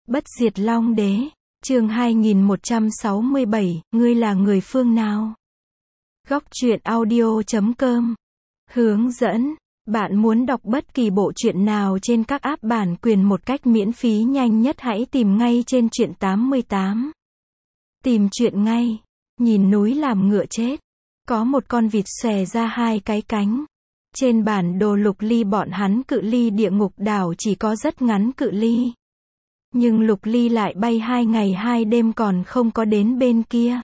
Bất diệt Long Đế, chương 2167, ngươi là người phương nào? Góc truyện audio.com. Hướng dẫn, bạn muốn đọc bất kỳ bộ truyện nào trên các app bản quyền một cách miễn phí nhanh nhất hãy tìm ngay trên truyện 88. Tìm truyện ngay. Nhìn núi làm ngựa chết. Có một con vịt xòe ra hai cái cánh. Trên bản đồ Lục Ly bọn hắn cự ly địa ngục đảo chỉ có rất ngắn cự ly. Nhưng Lục Ly lại bay 2 ngày 2 đêm còn không có đến bên kia.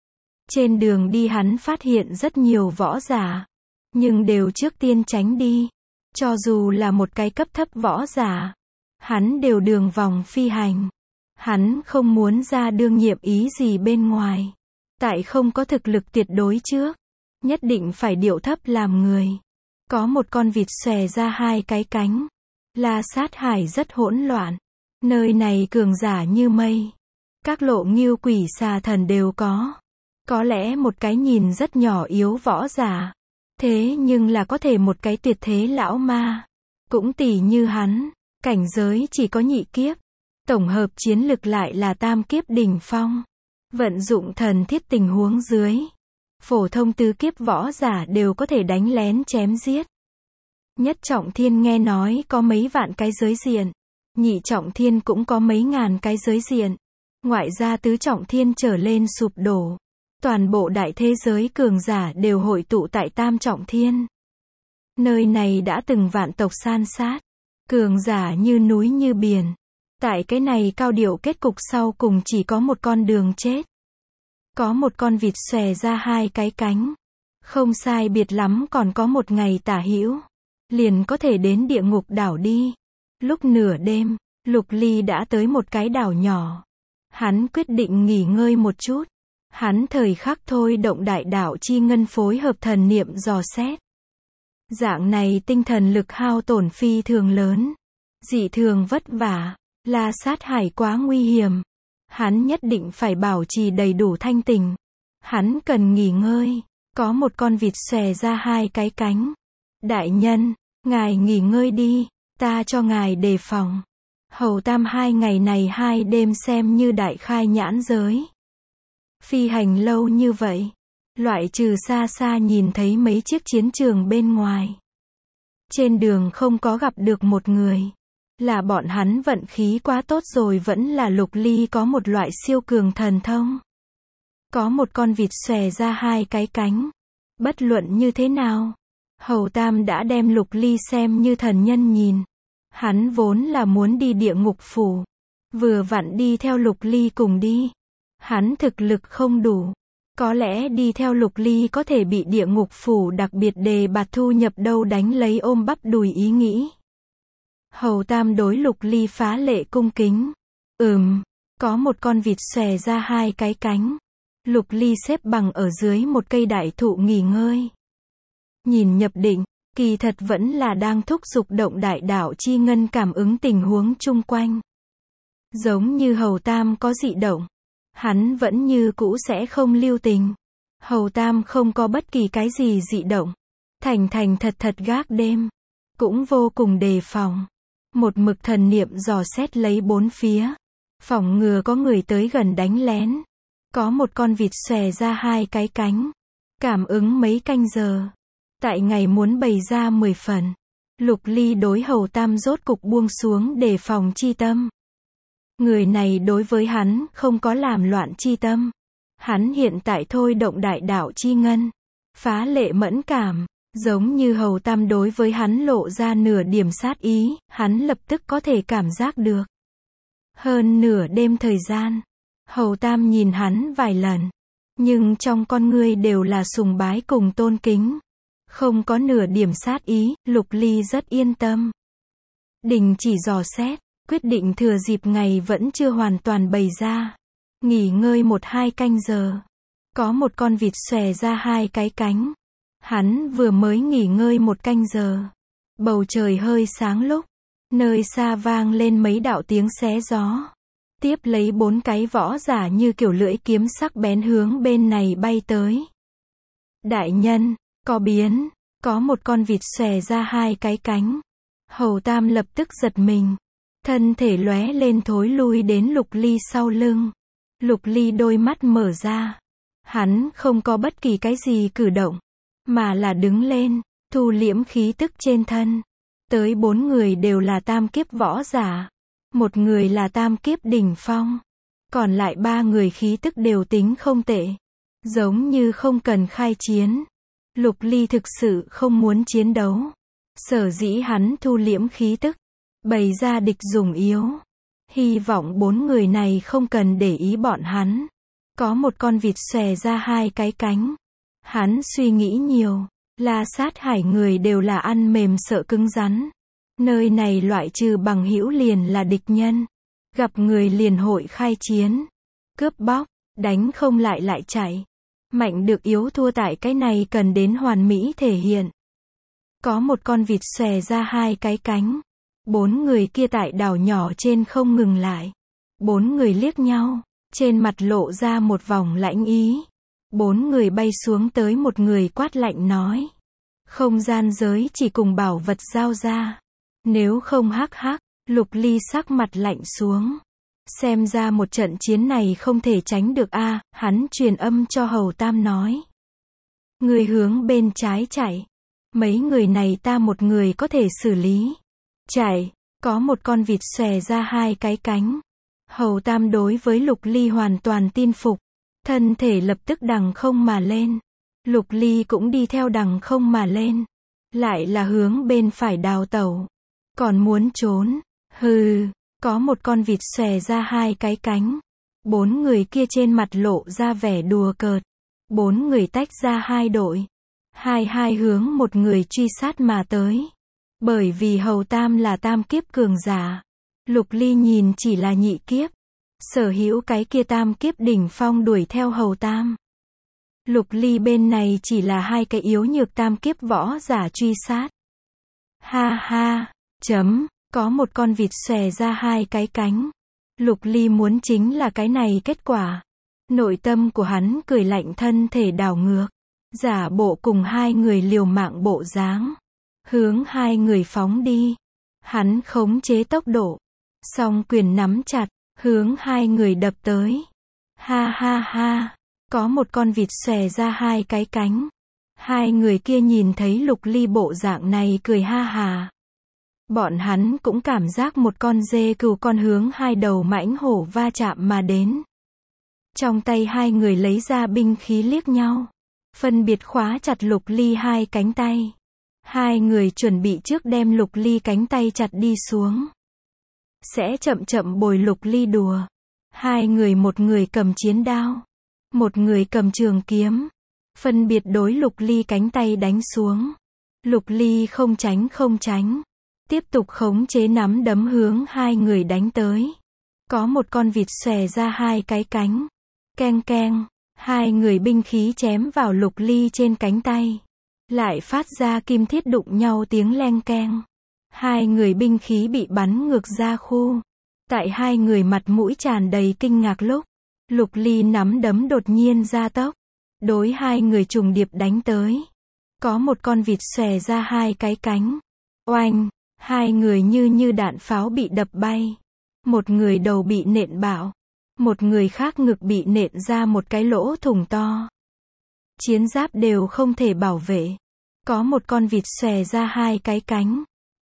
Trên đường đi hắn phát hiện rất nhiều võ giả. Nhưng đều trước tiên tránh đi. Cho dù là một cái cấp thấp võ giả. Hắn đều đường vòng phi hành. Hắn không muốn ra đương nhiệm ý gì bên ngoài. Tại không có thực lực tuyệt đối trước. Nhất định phải điệu thấp làm người. Có một con vịt xòe ra hai cái cánh. La Sát Hải rất hỗn loạn. Nơi này cường giả như mây. Các lộ ngưu quỷ xà thần đều có. Có lẽ một cái nhìn rất nhỏ yếu võ giả. Thế nhưng là có thể một cái tuyệt thế lão ma. Cũng tỷ như hắn. Cảnh giới chỉ có nhị kiếp. Tổng hợp chiến lực lại là tam kiếp đỉnh phong. Vận dụng thần thiết tình huống dưới. Phổ thông tứ kiếp võ giả đều có thể đánh lén chém giết. Nhất trọng thiên nghe nói có mấy vạn cái giới diện. Nhị trọng thiên cũng có mấy ngàn cái giới diện. Ngoại ra tứ trọng thiên trở lên sụp đổ. Toàn bộ đại thế giới cường giả đều hội tụ tại tam trọng thiên. Nơi này đã từng vạn tộc san sát. Cường giả như núi như biển. Tại cái này cao điệu kết cục sau cùng chỉ có một con đường chết. Có một con vịt xòe ra hai cái cánh. Không sai biệt lắm còn có một ngày tả hữu. Liền có thể đến địa ngục đảo đi. Lúc nửa đêm, Lục Ly đã tới một cái đảo nhỏ. Hắn quyết định nghỉ ngơi một chút. Hắn thời khắc thôi động đại đạo chi ngân phối hợp thần niệm dò xét. Dạng này tinh thần lực hao tổn phi thường lớn. Dị thường vất vả. La Sát Hải quá nguy hiểm. Hắn nhất định phải bảo trì đầy đủ thanh tình. Hắn cần nghỉ ngơi. Có một con vịt xòe ra hai cái cánh. Đại nhân, ngài nghỉ ngơi đi. Ta cho ngài đề phòng. Hầu Tam 2 ngày này 2 đêm xem như đại khai nhãn giới. Phi hành lâu như vậy. Loại trừ xa xa nhìn thấy mấy chiếc chiến trường bên ngoài. Trên đường không có gặp được một người. Là bọn hắn vận khí quá tốt rồi vẫn là Lục Ly có một loại siêu cường thần thông. Có một con vịt xòe ra hai cái cánh. Bất luận như thế nào. Hầu Tam đã đem Lục Ly xem như thần nhân nhìn. Hắn vốn là muốn đi địa ngục phủ. Vừa vặn đi theo Lục Ly cùng đi. Hắn thực lực không đủ. Có lẽ đi theo Lục Ly có thể bị địa ngục phủ đặc biệt đề bạt thu nhập đâu đánh lấy ôm bắp đùi ý nghĩ. Hầu Tam đối Lục Ly phá lệ cung kính. Có một con vịt xòe ra hai cái cánh. Lục Ly xếp bằng ở dưới một cây đại thụ nghỉ ngơi. Nhìn nhập định, kỳ thật vẫn là đang thúc giục động đại đạo chi ngân cảm ứng tình huống chung quanh. Giống như Hầu Tam có dị động. Hắn vẫn như cũ sẽ không lưu tình. Hầu Tam không có bất kỳ cái gì dị động. Thành thật gác đêm. Cũng vô cùng đề phòng. Một mực thần niệm dò xét lấy bốn phía. Phòng ngừa có người tới gần đánh lén. Có một con vịt xòe ra hai cái cánh. Cảm ứng mấy canh giờ. Tại ngày muốn bày ra 10 phần. Lục Ly đối Hầu Tam rốt cục buông xuống đề phòng chi tâm. Người này đối với hắn không có làm loạn chi tâm. Hắn hiện tại thôi động đại đạo chi ngân. Phá lệ mẫn cảm. Giống như Hầu Tam đối với hắn lộ ra nửa điểm sát ý, hắn lập tức có thể cảm giác được. Hơn nửa đêm thời gian, Hầu Tam nhìn hắn vài lần. Nhưng trong con ngươi đều là sùng bái cùng tôn kính. Không có nửa điểm sát ý, Lục Ly rất yên tâm. Đình chỉ dò xét, quyết định thừa dịp ngày vẫn chưa hoàn toàn bày ra. Nghỉ ngơi 1-2 canh giờ. Có một con vịt xòe ra hai cái cánh. Hắn vừa mới nghỉ ngơi 1 canh giờ. Bầu trời hơi sáng lúc. Nơi xa vang lên mấy đạo tiếng xé gió. Tiếp lấy 4 cái võ giả như kiểu lưỡi kiếm sắc bén hướng bên này bay tới. Đại nhân, có biến. Có một con vịt xòe ra hai cái cánh. Hầu Tam lập tức giật mình. thân thể lóe lên thối lui đến Lục Ly sau lưng. Lục Ly đôi mắt mở ra. Hắn không có bất kỳ cái gì cử động, mà là đứng lên, thu liễm khí tức trên thân. Tới 4 người đều là tam kiếp võ giả. Một người là tam kiếp đỉnh phong. Còn lại 3 người khí tức đều tính không tệ. Giống như không cần khai chiến. Lục Ly thực sự không muốn chiến đấu. Sở dĩ hắn thu liễm khí tức, bày ra địch dùng yếu. Hy vọng 4 người này không cần để ý bọn hắn. Có một con vịt xòe ra 2 cái cánh. Hắn suy nghĩ nhiều. La Sát Hải người đều là ăn mềm sợ cứng rắn. Nơi này loại trừ bằng hữu liền là địch nhân. Gặp người liền hội khai chiến. Cướp bóc, đánh không lại lại chạy. Mạnh được yếu thua tại cái này cần đến hoàn mỹ thể hiện. Có một con vịt xòe ra 2 cái cánh. 4 người kia tại đảo nhỏ trên không ngừng lại. 4 người liếc nhau, trên mặt lộ ra một vòng lãnh ý. 4 người bay xuống tới một người quát lạnh nói. Không gian giới chỉ cùng bảo vật giao ra. Nếu không hắc hắc, Lục Ly sắc mặt lạnh xuống. Xem ra một trận chiến này không thể tránh được a. Hắn truyền âm cho Hầu Tam nói. Người hướng bên trái chạy. Mấy người này ta một người có thể xử lý. Chạy, có một con vịt xòe ra 2 cái cánh. Hầu Tam đối với Lục Ly hoàn toàn tin phục. Thân thể lập tức đằng không mà lên. Lục Ly cũng đi theo đằng không mà lên. Lại là hướng bên phải đào tẩu. Còn muốn trốn. Hừ, có một con vịt xòe ra 2 cái cánh. 4 người kia trên mặt lộ ra vẻ đùa cợt. 4 người tách ra 2 đội. Hai hướng một người truy sát mà tới. Bởi vì Hầu Tam là tam kiếp cường giả. Lục Ly nhìn chỉ là nhị kiếp. Sở hữu cái kia tam kiếp đỉnh phong đuổi theo Hầu Tam. Lục Ly bên này chỉ là 2 cái yếu nhược tam kiếp võ giả truy sát. Ha ha, có một con vịt xòe ra 2 cái cánh. Lục Ly muốn chính là cái này kết quả. Nội tâm của hắn cười lạnh, thân thể đảo ngược. Giả bộ cùng 2 người liều mạng bộ dáng. Hướng 2 người phóng đi. Hắn khống chế tốc độ. Song quyền nắm chặt, hướng 2 người đập tới. Ha ha ha, có một con vịt xòe ra 2 cái cánh. 2 người kia nhìn thấy Lục Ly bộ dạng này cười ha hà. Bọn hắn cũng cảm giác một con dê cừu con hướng 2 đầu mãnh hổ va chạm mà đến. Trong tay 2 người lấy ra binh khí liếc nhau. Phân biệt khóa chặt Lục Ly 2 cánh tay. 2 người chuẩn bị trước đem Lục Ly cánh tay chặt đi xuống. Sẽ chậm chậm bồi Lục Ly đùa. 2 người, một người cầm chiến đao. Một người cầm trường kiếm. Phân biệt đối Lục Ly cánh tay đánh xuống. Lục Ly không tránh. Tiếp tục khống chế nắm đấm hướng 2 người đánh tới. Có một con vịt xòe ra 2 cái cánh. Keng keng. 2 người binh khí chém vào Lục Ly trên cánh tay. Lại phát ra kim thiết đụng nhau tiếng leng keng. 2 người binh khí bị bắn ngược ra khu. Tại 2 người mặt mũi tràn đầy kinh ngạc lúc, Lục Ly nắm đấm đột nhiên gia tốc. Đối 2 người trùng điệp đánh tới. Có một con vịt xòe ra 2 cái cánh. Oanh, 2 người như đạn pháo bị đập bay. Một người đầu bị nện bạo. Một người khác ngực bị nện ra một cái lỗ thủng to. Chiến giáp đều không thể bảo vệ. Có một con vịt xòe ra 2 cái cánh.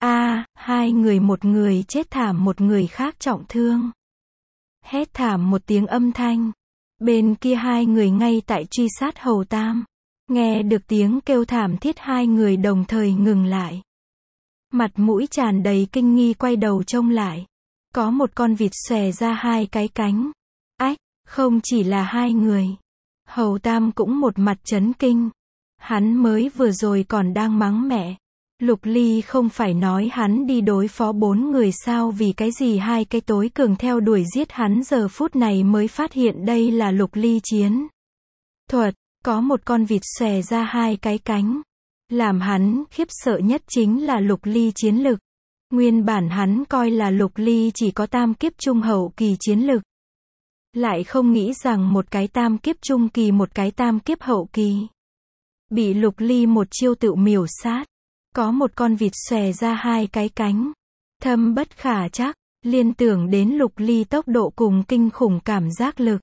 2 người, một người chết thảm, một người khác trọng thương. Hét thảm một tiếng âm thanh. Bên kia 2 người ngay tại truy sát Hầu Tam. Nghe được tiếng kêu thảm thiết, 2 người đồng thời ngừng lại. Mặt mũi tràn đầy kinh nghi quay đầu trông lại. Có một con vịt xòe ra 2 cái cánh. Không chỉ là 2 người. Hầu Tam cũng một mặt chấn kinh. Hắn mới vừa rồi còn đang mắng mẹ. Lục Ly không phải nói hắn đi đối phó 4 người sao, vì cái gì 2 cái tối cường theo đuổi giết hắn, giờ phút này mới phát hiện đây là Lục Ly chiến thuật. Có một con vịt xòe ra 2 cái cánh. Làm hắn khiếp sợ nhất chính là Lục Ly chiến lực. Nguyên bản hắn coi là Lục Ly chỉ có tam kiếp trung hậu kỳ chiến lực. Lại không nghĩ rằng một cái tam kiếp trung kỳ, một cái tam kiếp hậu kỳ. Bị Lục Ly một chiêu tự miểu sát. Có một con vịt xòe ra 2 cái cánh. Thâm bất khả trắc, Liên tưởng đến Lục Ly tốc độ cùng kinh khủng cảm giác lực.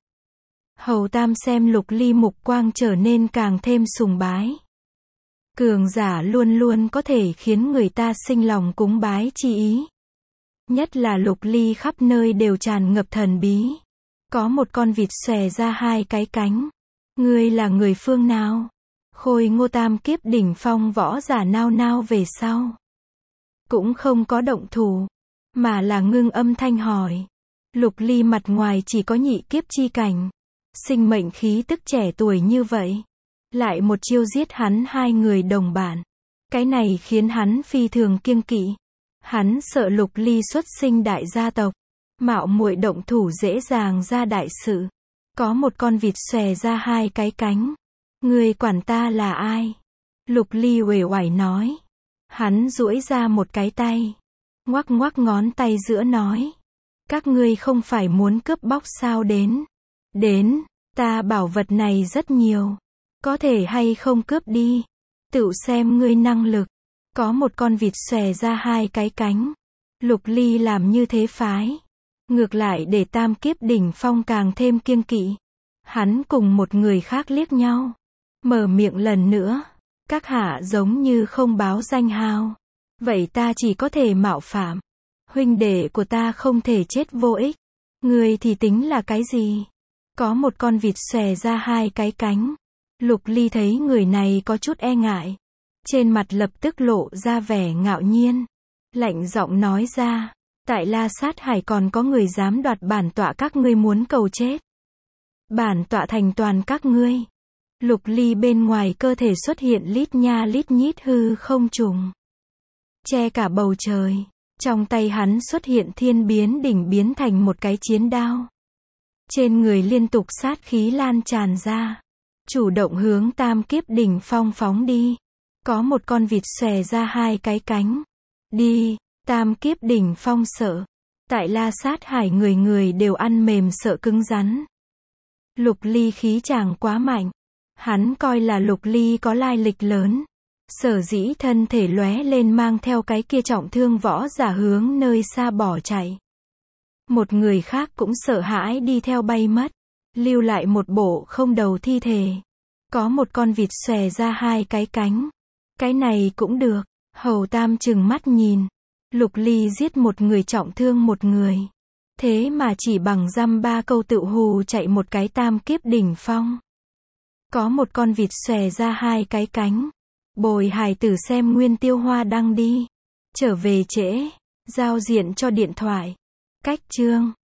Hầu Tam xem Lục Ly mục quang trở nên càng thêm sùng bái. Cường giả luôn luôn có thể khiến người ta sinh lòng cúng bái chi ý. Nhất là Lục Ly khắp nơi đều tràn ngập thần bí. Có một con vịt xòe ra hai cái cánh. Ngươi là người phương nào? Khôi Ngô tam kiếp đỉnh phong võ giả nao nao về sau. Cũng không có động thủ, mà là ngưng âm thanh hỏi. Lục Ly mặt ngoài chỉ có nhị kiếp chi cảnh. Sinh mệnh khí tức trẻ tuổi như vậy. Lại một chiêu giết hắn hai người đồng bản. Cái này khiến hắn phi thường kiêng kỵ. Hắn sợ Lục Ly xuất sinh đại gia tộc. Mạo muội động thủ dễ dàng ra đại sự. Có một con vịt xòe ra hai cái cánh. Ngươi quản ta là ai? Lục Ly uể oải nói. Hắn duỗi ra một cái tay. Ngoắc ngoắc ngón tay giữa nói. Các ngươi không phải muốn cướp bóc sao đến. Đến, ta bảo vật này rất nhiều. Có thể hay không cướp đi. Tự xem ngươi năng lực. Có một con vịt xòe ra hai cái cánh. Lục Ly làm như thế phái. Ngược lại để tam kiếp đỉnh phong càng thêm kiêng kỵ. Hắn cùng một người khác liếc nhau. Mở miệng lần nữa. Các hạ giống như không báo danh hao. Vậy ta chỉ có thể mạo phạm. Huynh đệ của ta không thể chết vô ích. Ngươi thì tính là cái gì? Có một con vịt xòe ra hai cái cánh. Lục Ly thấy người này có chút e ngại. Trên mặt lập tức lộ ra vẻ ngạo nhiên. Lạnh giọng nói ra. Tại La Sát Hải còn có người dám đoạt bản tọa các ngươi muốn cầu chết. Bản tọa thành toàn các ngươi. Lục Ly bên ngoài cơ thể xuất hiện lít nha lít nhít hư không trùng. Che cả bầu trời. Trong tay hắn xuất hiện thiên biến đỉnh biến thành một cái chiến đao. Trên người liên tục sát khí lan tràn ra. Chủ động hướng tam kiếp đỉnh phong phóng đi. Có một con vịt xòe ra hai cái cánh. Đi, tam kiếp đỉnh phong sợ. Tại La Sát Hải người người đều ăn mềm sợ cứng rắn. Lục Ly khí chàng quá mạnh. Hắn coi là Lục Ly có lai lịch lớn. Sở dĩ thân thể lóe lên mang theo cái kia trọng thương võ giả hướng nơi xa bỏ chạy. Một người khác cũng sợ hãi đi theo bay mất. Lưu lại một bộ không đầu thi thể. Có một con vịt xòe ra hai cái cánh. Cái này cũng được. Hầu Tam trừng mắt nhìn. Lục Ly giết một người trọng thương một người. Thế mà chỉ bằng dăm ba câu tự hù chạy một cái tam kiếp đỉnh phong. Có một con vịt xòe ra hai cái cánh. Bồi hài tử xem Nguyên Tiêu Hoa đăng đi. Trở về trễ. Giao diện cho điện thoại. Cách chương.